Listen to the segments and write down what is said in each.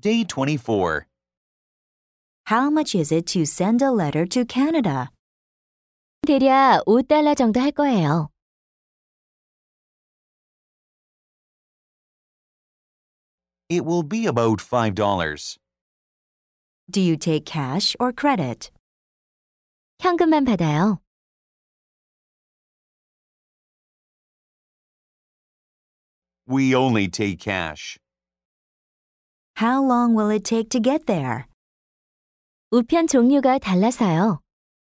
Day 24. How much is it to send a letter to Canada? 대략 $5 정도 할 거예요. It will be about $5. Do you take cash or credit? 현금만 받아요. We only take cash. How long will it take to get there? 우편 종류가 달라서요.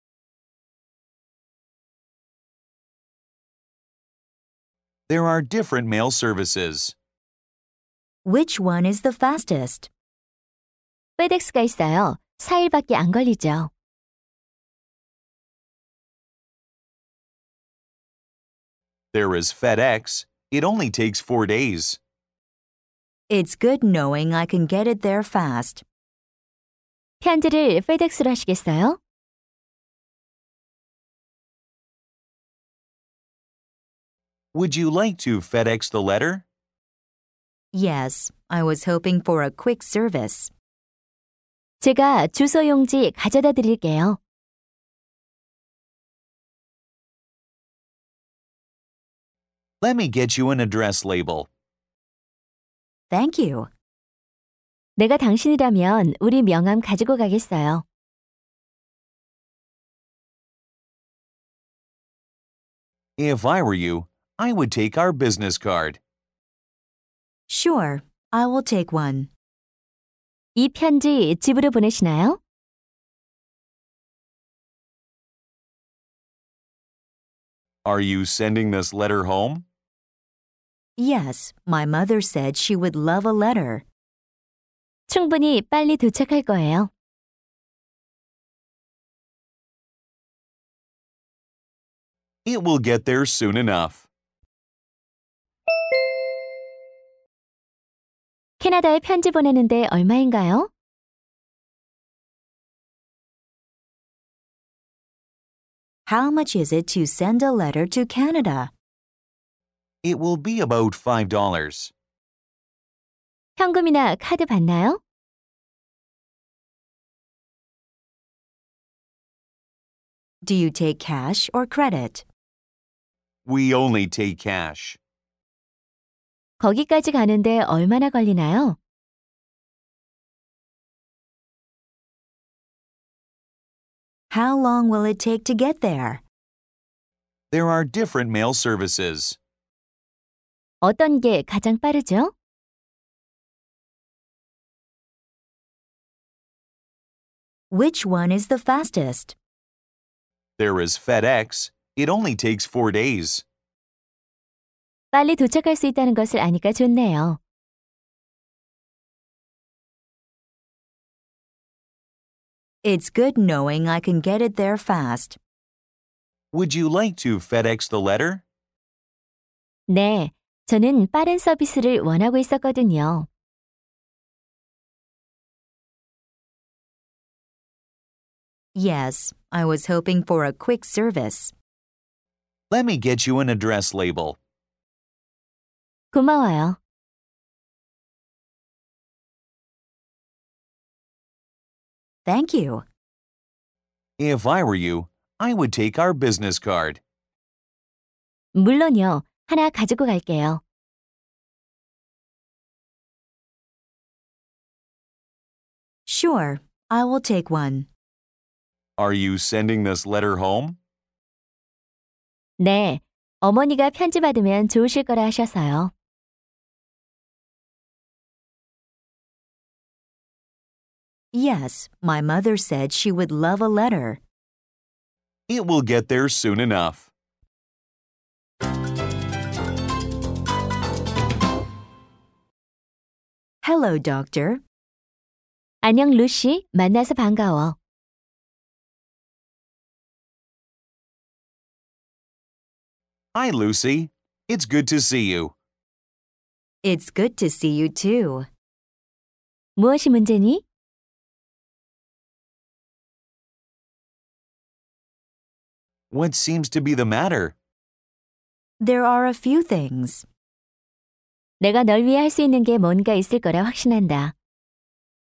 There are different mail services. Which one is the fastest? 페덱스가 있어요. 4일밖에 안 걸리죠. There is FedEx. It only takes 4 days. It's good knowing I can get it there fast. 편지를 페덱스로 하시겠어요? Would you like to FedEx the letter? Yes, I was hoping for a quick service. 제가 주소 용지 가져다 드릴게요. Let me get you an address label. Thank you. 내가 당신이라면 우리 명함 가지고 가겠어요. If I were you, I would take our business card. Sure, I will take one. 이 편지 집으로 보내시나요? Are you sending this letter home? Yes, my mother said she would love a letter. 충분히 빨리 도착할 거예요. It will get there soon enough. 캐나다에 편지 보내는데 얼마인가요? How much is it to send a letter to Canada? It will be about $5. 현금이나 카드 받나요? Do you take cash or credit? We only take cash. 거기까지 가는데 얼마나 걸리나요? How long will it take to get there? There are different mail services. 어떤 게 가장 빠르죠? Which one is the fastest? There is FedEx. It only takes 4 days. 빨리 도착할 수 있다는 것을 아니까 좋네요. It's good knowing I can get it there fast. Would you like to FedEx the letter? 네, 저는 빠른 서비스를 원하고 있었거든요. Yes, I was hoping for a quick service. Let me get you an address label. 고마워요. Thank you. If I were you, I would take our business card. 물론요. 하나 가지고 갈게요. Sure, I will take one. Are you sending this letter home? 네, 어머니가 편지 받으면 좋으실 거라 하셔서요. Yes, my mother said she would love a letter. It will get there soon enough. Hello, doctor. 안녕, 루시. 만나서 반가워. Hi, Lucy. It's good to see you. It's good to see you too. 무엇이 문제니? What seems to be the matter? There are a few things. 내가 널 위해 할 수 있는 게 뭔가 있을 거라 확신한다.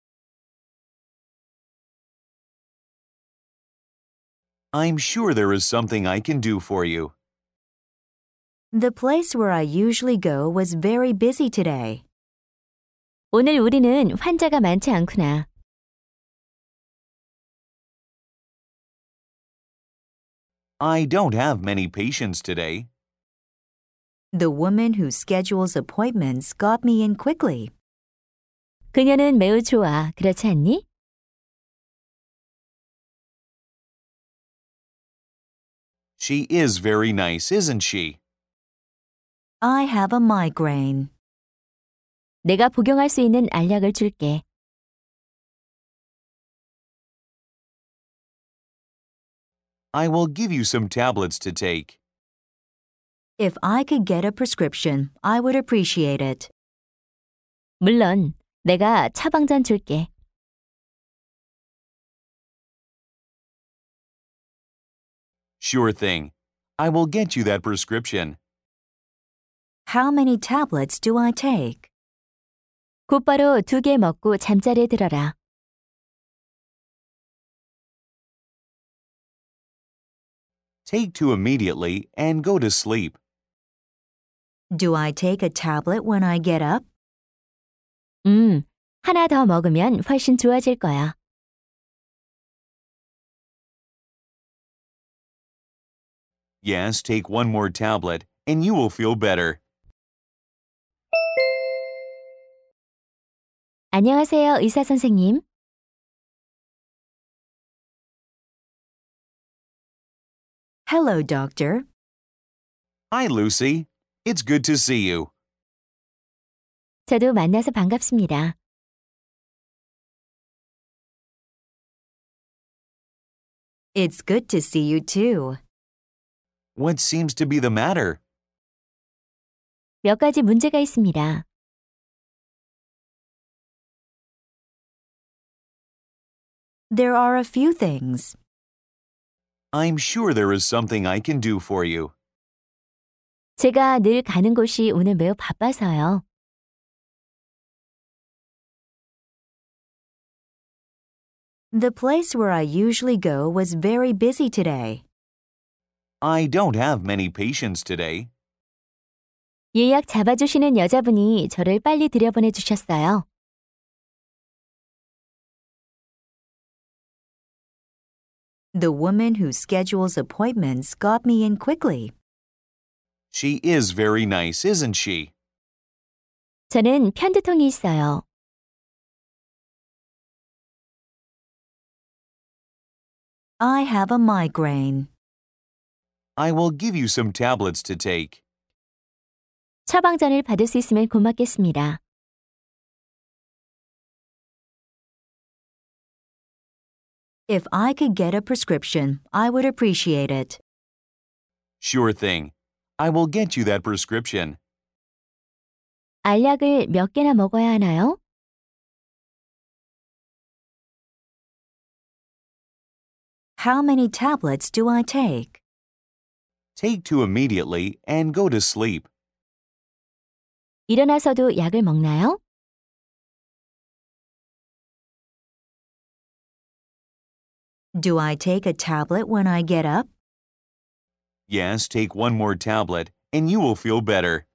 I'm sure there is something I can do for you. The place where I usually go was very busy today. 오늘 우리는 환자가 많지 않구나. I don't have many patients today. The woman who schedules appointments got me in quickly. 그녀는 매우 좋아. 그렇지 않니? She is very nice, isn't she? I have a migraine. 내가 복용할 수 있는 알약을 줄게. I will give you some tablets to take. If I could get a prescription, I would appreciate it. 물론 내가 처방전 줄게. Sure thing. I will get you that prescription. How many tablets do I take? 곧바로 2개 먹고 잠자리에 들어라. Take 2 immediately and go to sleep. Do I take a tablet when I get up? 하나 더 먹으면 훨씬 좋아질 거야. Yes, take 1 more tablet and you will feel better. 안녕하세요, 의사 선생님. Hello, doctor. Hi, Lucy. It's good to see you. 저도 만나서 반갑습니다. It's good to see you too. What seems to be the matter? 몇 가지 문제가 있습니다. There are a few things. I'm sure there is something I can do for you. 제가 늘 가는 곳이 오늘 매우 바빠서요. The place where I usually go was very busy today. I don't have many patients today. 예약 잡아주시는 여자분이 저를 빨리 들여보내 주셨어요. The woman who schedules appointments got me in quickly. She is very nice, isn't she? 저는 편두통이 있어요. I have a migraine. I will give you some tablets to take. 처방전을 받을 수 있으면 고맙겠습니다. If I could get a prescription, I would appreciate it. Sure thing. I will get you that prescription. 알약을 몇 개나 먹어야 하나요? How many tablets do I take? Take 2 immediately and go to sleep. 일어나서도 약을 먹나요? Do I take a tablet when I get up? Yes, take 1 more tablet and you will feel better.